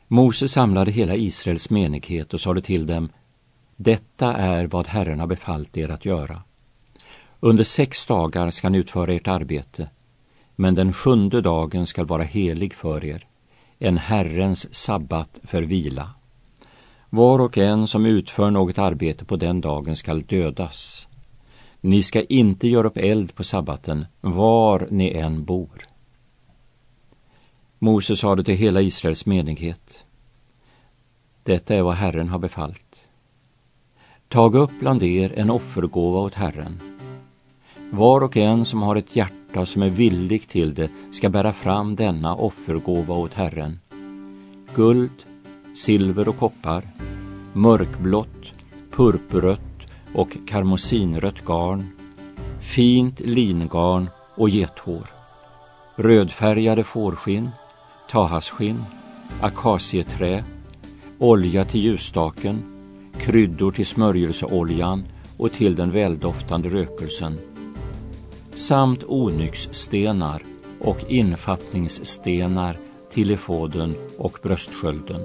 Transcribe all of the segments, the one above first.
Mose samlade hela Israels menighet och sade till dem: Detta är vad Herren har befallt er att göra. Under 6 dagar ska ni utföra ert arbete, men den 7:e dagen ska vara helig för er, en Herrens sabbat för vila. Var och en som utför något arbete på den dagen skall dödas. Ni ska inte göra upp eld på sabbaten, var ni än bor. Mose sade till hela Israels menighet: Detta är vad Herren har befallt. Tag upp bland er en offergåva åt Herren. Var och en som har ett hjärta som är villig till det ska bära fram denna offergåva åt Herren. Guld, silver och koppar, mörkblått, purpurrött och karmosinrött garn, fint lingarn och gethår, rödfärgade fårskinn, tahasskinn, akacieträ, olja till ljusstaken, kryddor till smörjelseoljan och till den väldoftande rökelsen, samt onyxstenar och infattningsstenar till efoden och bröstskölden.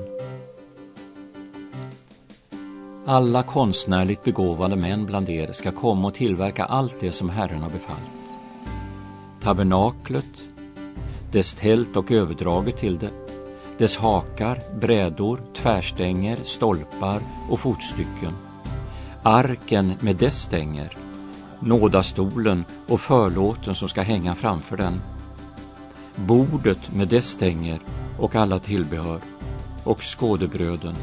Alla konstnärligt begåvade män bland er ska komma och tillverka allt det som Herren har befallt. Tabernaklet, dess tält och överdraget till det, dess hakar, brädor, tvärstänger, stolpar och fotstycken, arken med dess stänger, nådastolen och förlåten som ska hänga framför den, bordet med dess stänger och alla tillbehör, och skådebröden,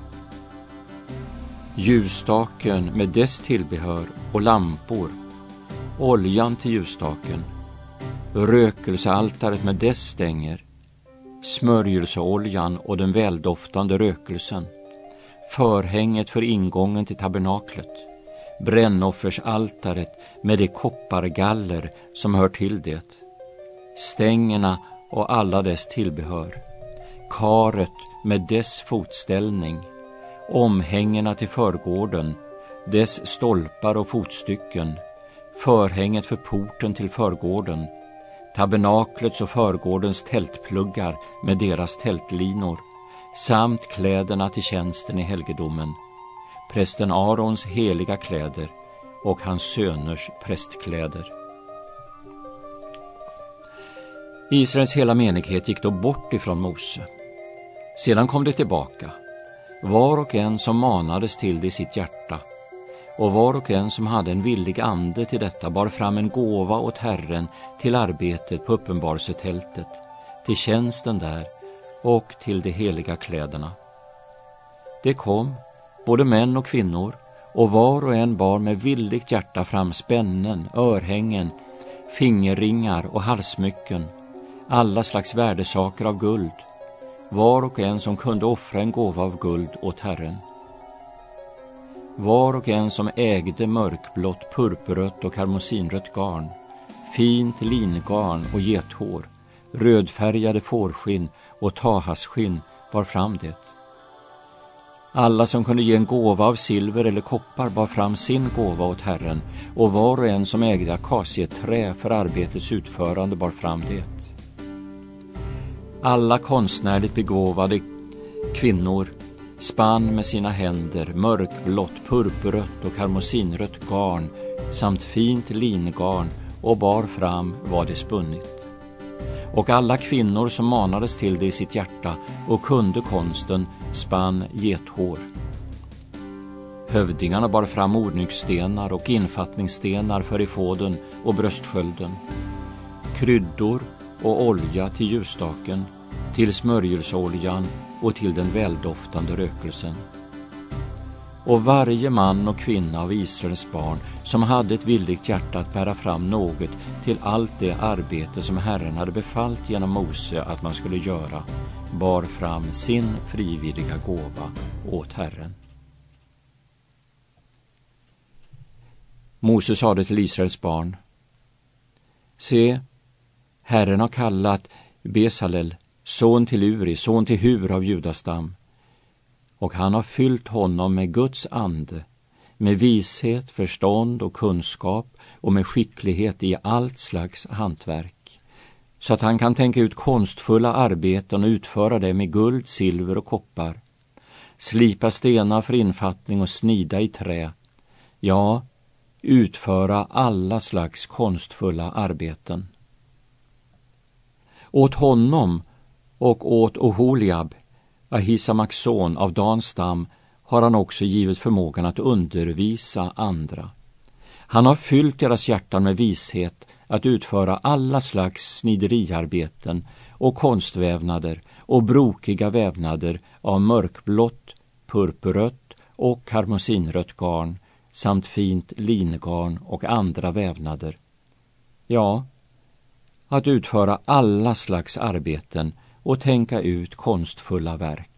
ljusstaken med dess tillbehör och lampor, oljan till ljusstaken, rökelsealtaret med dess stänger, smörjelseoljan och den väldoftande rökelsen, förhänget för ingången till tabernaklet, brännoffersaltaret med de koppargaller som hör till det, stängerna och alla dess tillbehör, karet med dess fotställning, omhängena till förgården, dess stolpar och fotstycken, förhänget för porten till förgården, tabernaklets och förgårdens tältpluggar med deras tältlinor, samt kläderna till tjänsten i helgedomen, prästen Arons heliga kläder och hans söners prästkläder. Israels hela menighet gick då bort ifrån Mose. Sedan kom det tillbaka, var och en som manades till det i sitt hjärta, och var och en som hade en villig ande till detta bar fram en gåva åt Herren till arbetet på uppenbarelsetältet, till tjänsten där och till de heliga kläderna. Det kom, både män och kvinnor, och var och en bar med villigt hjärta fram spännen, örhängen, fingerringar och halssmycken, alla slags värdesaker av guld, var och en som kunde offra en gåva av guld åt Herren. Var och en som ägde mörkblått, purpurrött och karmosinrött garn, fint lingarn och gethår, rödfärgade fårskinn och tahasskinn bar fram det. Alla som kunde ge en gåva av silver eller koppar bar fram sin gåva åt Herren, och var och en som ägde akacieträ för arbetets utförande bar fram det. Alla konstnärligt begåvade kvinnor spann med sina händer mörkblått, purpurrött och karmosinrött garn samt fint lingarn och bar fram vad de spunnit. Och alla kvinnor som manades till det i sitt hjärta och kunde konsten spann gethår. Hövdingarna bar fram onyxstenar och infattningsstenar för efoden och bröstskölden, kryddor och olja till ljusstaken, till smörjelseoljan och till den väldoftande rökelsen. Och varje man och kvinna av Israels barn som hade ett villigt hjärta att bära fram något till allt det arbete som Herren hade befallt genom Mose att man skulle göra, bar fram sin frivilliga gåva åt Herren. Mose sade till Israels barn: Se, Herren har kallat Besalel, son till Uri, son till Hur av Judastam, och han har fyllt honom med Guds ande, med vishet, förstånd och kunskap och med skicklighet i allt slags hantverk, så att han kan tänka ut konstfulla arbeten och utföra det med guld, silver och koppar, slipa stenar för infattning och snida i trä, ja, utföra alla slags konstfulla arbeten. Åt honom och åt Oholiab, Ahisamaks son av Dans stam, har han också givit förmågan att undervisa andra. Han har fyllt deras hjärtan med vishet att utföra alla slags snideriarbeten och konstvävnader och brokiga vävnader av mörkblått, purpurrött och karmosinrött garn samt fint lingarn och andra vävnader. Ja, att utföra alla slags arbeten och tänka ut konstfulla verk.